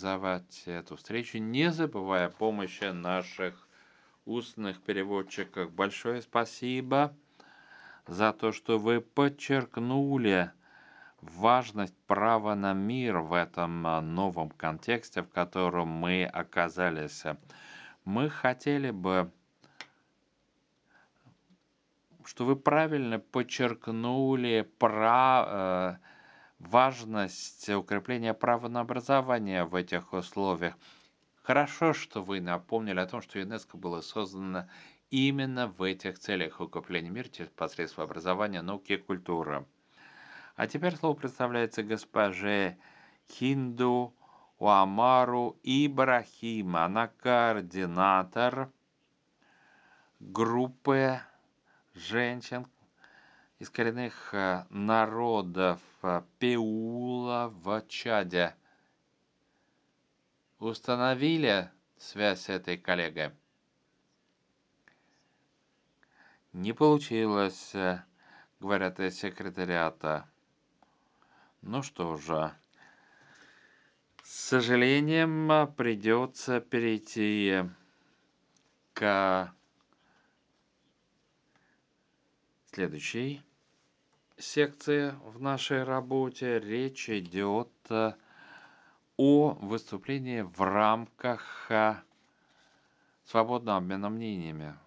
организовать эту встречу, не забывая о помощи наших устных переводчиков. Большое спасибо за то, что вы подчеркнули важность права на мир в этом новом контексте, в котором мы оказались. Мы хотели бы, что вы правильно подчеркнули важность укрепления права на образование в этих условиях. Хорошо, что вы напомнили о том, что ЮНЕСКО было создано именно в этих целях укрепления мира через посредством образования, науки и культуры. А теперь слово представляется госпоже Хинду Уамару Ибрахим. Она координатор группы женщин из коренных народов Пеула в Чаде. Установили связь с этой коллегой? Не получилось, говорят из секретариата. Ну что же, с сожалением придется перейти к следующей секции в нашей работе. Речь идет о выступлении в рамках свободного обмена мнениями.